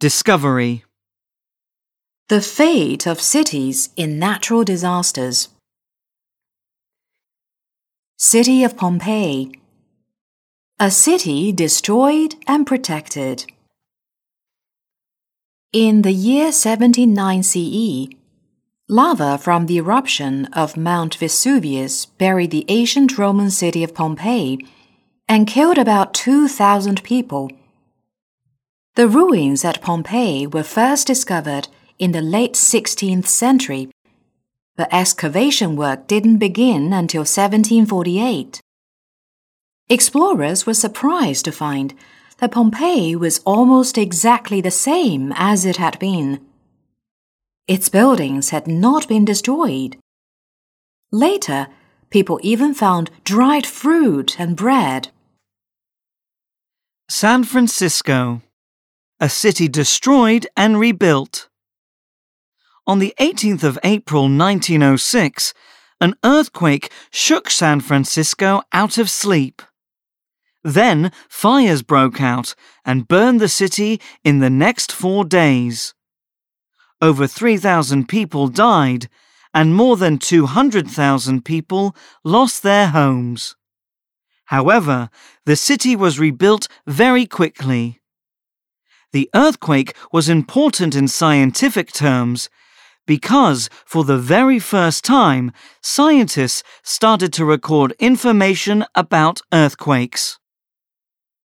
Discovery. The fate of cities in natural disasters. City of Pompeii. A city destroyed and protected. In the year 79 CE, lava from the eruption of Mount Vesuvius buried the ancient Roman city of Pompeii and killed about 2,000 people. The ruins at Pompeii were first discovered in the late 16th century, but excavation work didn't begin until 1748. Explorers were surprised to find that Pompeii was almost exactly the same as it had been. Its buildings had not been destroyed. Later, people even found dried fruit and bread. San Francisco. A city destroyed and rebuilt. On the 18th of April 1906, an earthquake shook San Francisco out of sleep. Then fires broke out and burned the city in the next 4 days. Over 3,000 people died, and more than 200,000 people lost their homes. However, the city was rebuilt very quickly. The earthquake was important in scientific terms because, for the very first time, scientists started to record information about earthquakes.